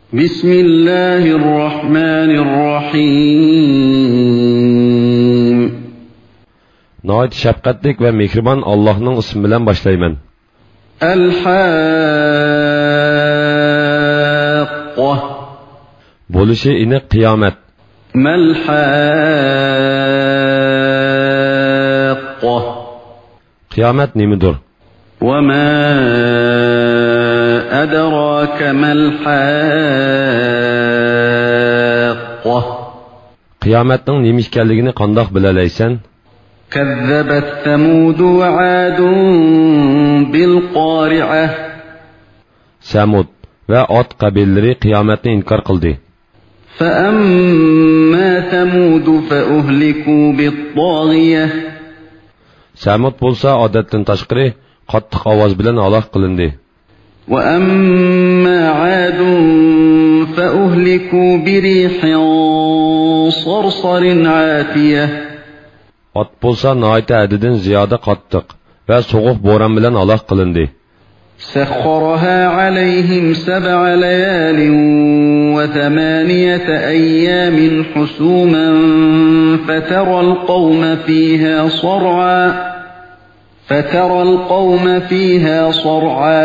بسم الله الرحمن الرحيم نهايت şefqatlik ve mehriban Allah'ın ismi bilen başlayman. El-Haqqah Buluşu ini kıyamet. Mel-Haqqah Kıyamet nemidir? Ve ma adraka mel-Haqqah Kıyametning nima ekanligini qandoq bilalaysan? كذبت ثمود وعاد بالقارعة Samud ve Ad qabilleri kıyametni inkar qildi. فأما ثمود فأهلكوا بالطاغية Samud bo'lsa odatdan tashqari qattiq ovoz bilan halok qilindi. وأما عاد فأهلكوا بريح صرصر عاتية Ad bo'lsa noyta adidan ziyoda qattiq va sovuq bo'ron bilan halok qilindi. سخرها عليهم 7 ليال و8 أيام حسوما فترى القوم فيها صرعا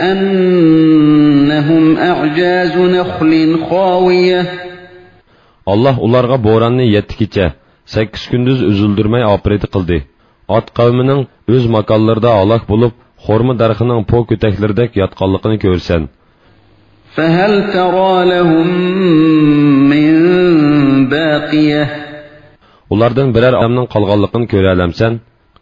كأنهم أعجاز نخل خاوية Allah ularga bo'ronni 7 kecha 8 kunduz üzüldürmey apreti qildi. Ad qavmining o'z makonlarida halok bo'lib, xorma darxining po ko'taklardek yotqanligini ko'rsan. فهل ترى لهم من باقية Ulardan birer adamning qolganligini ko'ra olamsan.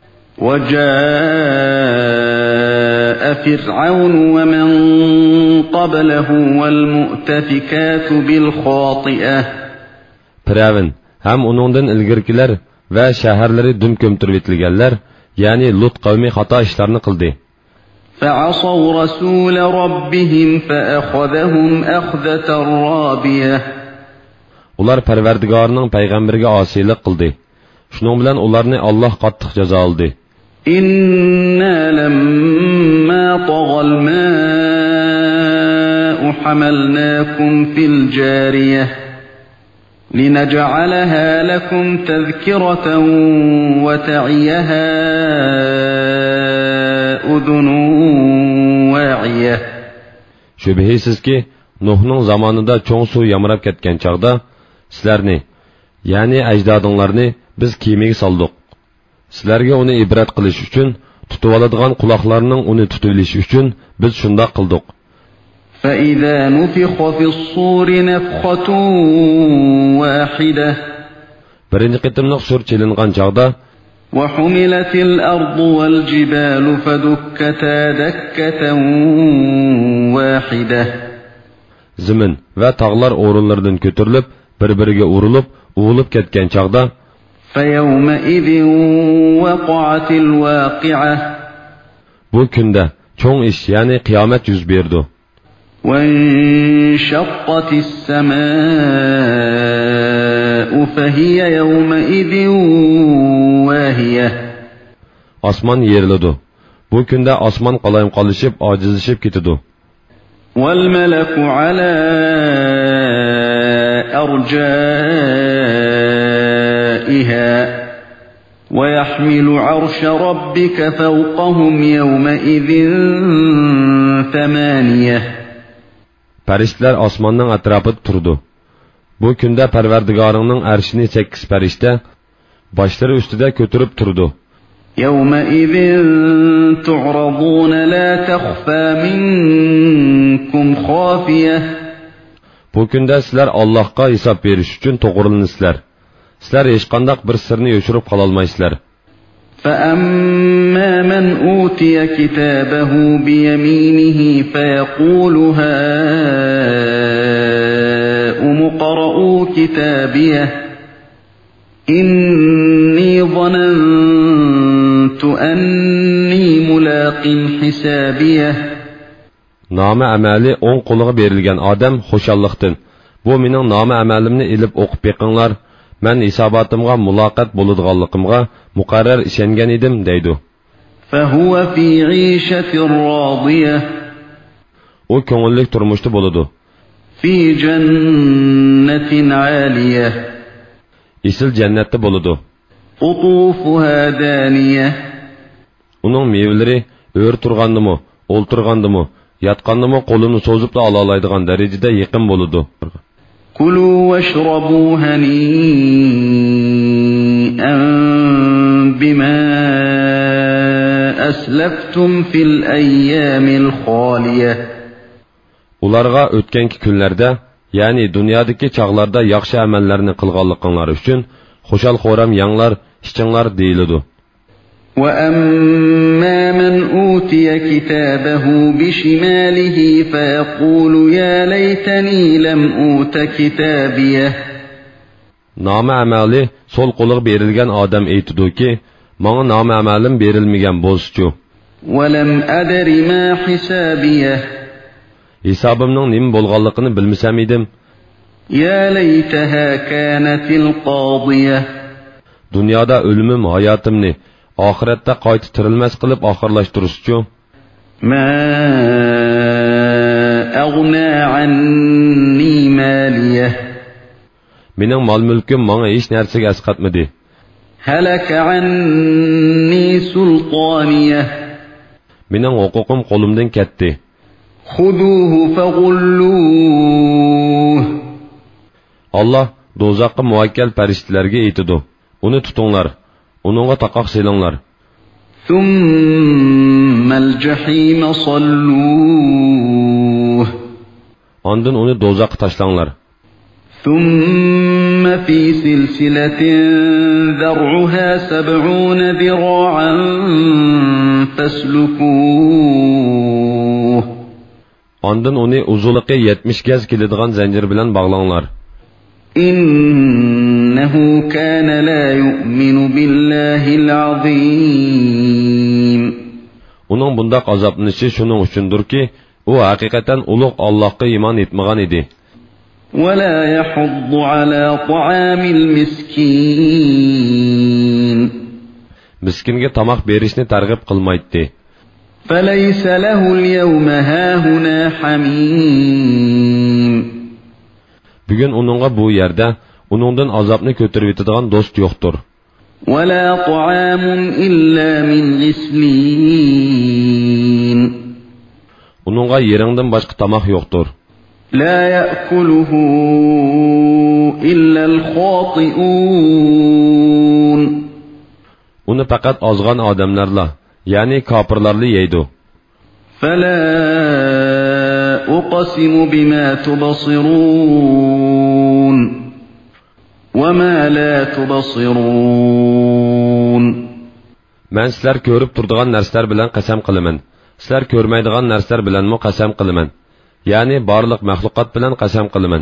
وجاء فرعون ومن قبله والمؤتفكات بالخاطئة Firavun ham uningdan ilgirkilar va shaharlari dum ko'mtirib etilganlar, ya'ni Lut qavmi xato ishlarni qildi. فعصوا رسول ربهم فأخذهم أخذة رابية Ular Parvardigorning payg'ambariga osiylik qildi. Shuning bilan ularni Alloh qattiq jazo oldi. إنا لما طغى الماء حملناكم في الجارية لنجعلها لكم تذكرة وتعيها أذن واعية Şübhisiz ki Nuh'ning zamanında cho'ng suv yamrab ketgan chaqda sizlarni, ya'ni ajdodinglarni biz kiyimiga soldik. Sizlarga uni ibrat qilish uchun, tutib oladigan quloqlarning uni tutib olishi uchun biz shunday qildik. فإذا نفخ في الصور نفخة واحدة Birinchi qitimliq sur chelingan chaqda وحملت الأرض والجبال فدكتا دكة واحدة zimin va tog'lar o'rinlaridan ko'tarilib, bir-biriga urilib, uvilib ketgan chaqda فيومئذ وقعت الواقعة bu kunda cho'ng ish, ya'ni qiyomat yuz berdi. وانشقت السماء فهي يومئذ واهية Osmon yeriladi. Bu kunda osmon qalayim qolishib, ojizlashib ketadi. والملك على أرجائها ويحمل عرش ربك فوقهم يومئذ 8 Farishtalar osmonning atrofida turdi. Bu kunda Parvardigoringning arshini 8 farishta boshlari ustida ko'tarib turdi. يومئذ تعرضون لا تخفى منكم خافية Bu kunda sizlar Allohga hisob berish uchun to'g'rilansizlar. Sizlar hech qanday bir sirni yo'shirib qola olmaysizlar. فأما من أوتي كتابه بيمينه فيقول هاؤم اقرءوا كتابيه إني ظننت أني ملاق حسابيه Nomi amali o'ng qo'liga berilgan odam xushalliqdan, bu mening nomi amalimni ilib o'qib beqinglar, men hisobotimga muloqot bo'ladiganligimga muqarrar ishongan edim deydi. فهو في عيشة راضية O ko'ngillik turmushda bo'ladi. في جنة عالية Isil cennette boludu. قطوفها دانية Onun meyveleri ör turgandı mı, olturgandı mı, yatkandı mı kolunu sozup da alalaydıgan derecede yakın boludu. كلوا واشربوا هنيئا بما أسلفتم في الأيام الخالية Ularga ötkenki günlerde, yani dünyadaki çağlarda yaxşı amellerini kılganlıkları üçün, xoşal xoram yanlar, işçinlar deyilidu. وَأَمَّا مَنْ أُوتِيَ كِتَابَهُ بِشِمَالِهِ فَيَقُولُ يَا لَيْتَنِي لَمْ أُوتَ كِتَابِيَهْ Nama amali sol qoluq berilgan odam aytidi ki, "Manga nama amalim berilmagan bo'lsa-chu. وَلَمْ أَدْرِ مَا حِسَابِيَهْ Hesabimning nima bo'lganligini bilmasam edim." يَا لَيْتَهَا كَانَتِ الْقَاضِيَةَ Dunyoda o'limim hayotimni oxiratda qayta tirilmas qilib oxirlashtirishchu. مَا أَغْنَى عَنِّي مَالِيَهْ Mening mol-mulkim menga hech narsaga asqatmadi. هَلَكَ عَنِّي سُلْطَانِيَهْ Mening huquqim qo'limdan ketdi. خُذُوهُ فَغُلُّوهُ Allah do'zaxqa muvakkal farishtalarga aytidi. Uni tutinglar, uningga taqoq selinglar. ثُمَّ الْجَحِيمَ صَلُّوهُ Ondan uni do'zaxga tashlanglar. ثُمَّ فِي سِلْسِلَةٍ ذَرْعُهَا 70 ذِرَاعًا فَاسْلُكُوهُ Ondan uni uzunluğu 70 gaz keladigan zanjir bilan bog'langlar. إِنَّهُ كَانَ لَا يُؤْمِنُ بِاللَّهِ الْعَظِيمِ Uning bundaq azoblanishi shuning uchundirki, u haqiqatan ulug' Allohga iymon etmagan edi. وَلَا يَحُضُّ عَلَى طَعَامِ الْمِسْكِينِ Miskinga tamoq berishni targ'ib qilmaydi. فَلَيْسَ لَهُ الْيَوْمَ هَاهُنَا حَمِيمٌ Bugun uningga bu yerda uningdan azobni ko'tarib yetadigan do'st yo'qdir. وَلَا طَعَامٌ إِلَّا مِنْ غِسْلِينٍ Uningga yeringdan boshqa tamoq yo'qdir. لَا يَأْكُلُهُ إِلَّا الْخَاطِئُونَ Uni faqat ozg'an odamlarla, ya'ni kofirlarla yeydi. فَلَا أُقْسِمُ بِمَا تُبْصِرُونَ وَمَا لَا تُبْصِرُونَ Men sizlar ko'rib turadigan narsalar bilan qasam qilaman. Sizlar ko'rmaydigan narsalar bilanmi qasam qilaman. Ya'ni barliq maxluqot bilan qasam qilaman.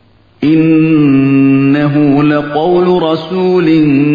إِنَّهُ لَقَوْلُ رَسُولٍ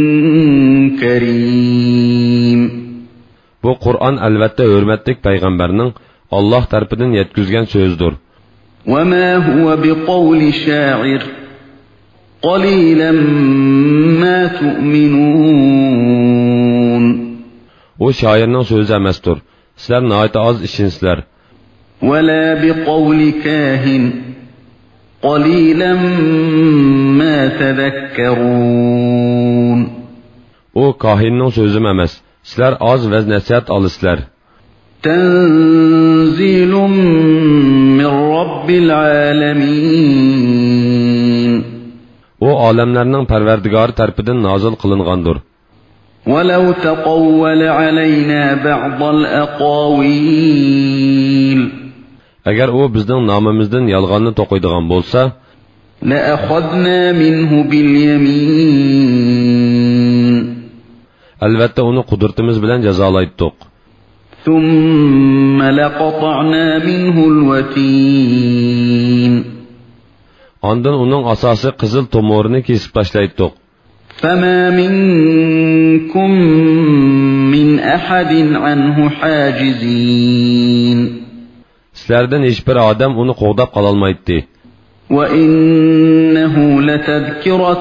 كَرِيمٍ Bu Qur'on albatta hurmatli payg'ambarning Alloh tarafidan yetkazgan so'zdir. وَمَا هُوَ بِقَوْلِ شَاعِرٍ قَلِيلًا مَا تُؤْمِنُونَ O shoirning so'zi emasdir. Sizlar nihoyat oz ishinsizlar. وَلَا بِقَوْلِ كَاهِنٍ قَلِيلًا مَا تَذَكَّرُونَ O kahinning so'zi emas. Sizlar oz vaz nasihat olisizlar. تَنزِيلٌ مِّن رَّبِّ الْعَالَمِينَ O alemlerning parvardigori tarafidan nozil qilingandir. وَلَوْ تَقَوَّلَ عَلَيْنَا بَعْضَ الْأَقَاوِيلِ Agar o bizning nomimizdan yolg'onni to'qiydigan bo'lsa, لَأَخَذْنَا مِنْهُ بِالْيَمِينِ albatta uni qudratimiz bilan jazolaydik. ثُمَّ لَقَطَعْنَا مِنْهُ الْوَتِينَ Ondan uning asosi qizil tomorini kesib tashlaydik. فَمَا مِنْكُمْ مِنْ أَحَدٍ عَنْهُ حَاجِزِينَ Sizlardan hech bir odam uni qo'g'dab qololmaydi. وَإِنَّهُ لَتَذْكِرَةٌ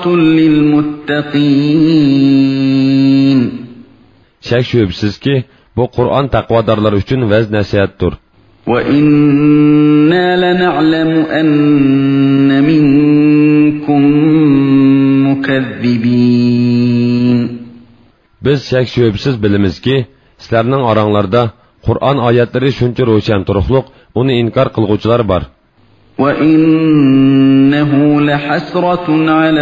لِلْمُتَّقِينَ Shak shubsizki, bu Qur'on taqvodorlar uchun vaz nasihatdir. وَإِنَّا لَنَعْلَمُ أَنَّ مِنكُم مُكَذِّبِينَ. Biz şek şüphesiz bilimiz ki, sizlerning aranglarda Qur'on oyatlari shuncha ro'shan turuqliq, uni inkor qilguvchilar bor. وَإِنَّهُ لَحَسْرَةٌ عَلَى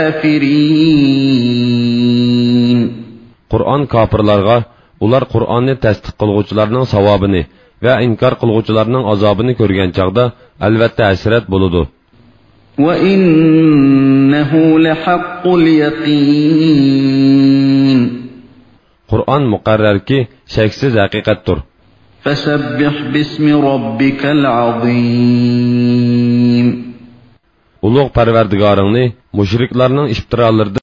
الْكَافِرِينَ. Qur'on kofirlarga, ular Qur'onni tasdiq qilguvchilarning savobini va inkor qilguvchilarning azobini ko'rgan chaqda albatta hasrat bo'ladi. وَإِنَّهُ لَحَقُّ الْيَقِينِ. Qur'on muqarrarki, shaksiz haqiqatdir. فَسَبِّحْ بِاسْمِ رَبِّكَ الْعَظِيمِ. Ulug' Parvardigoringni mushriklarning iftirolaridan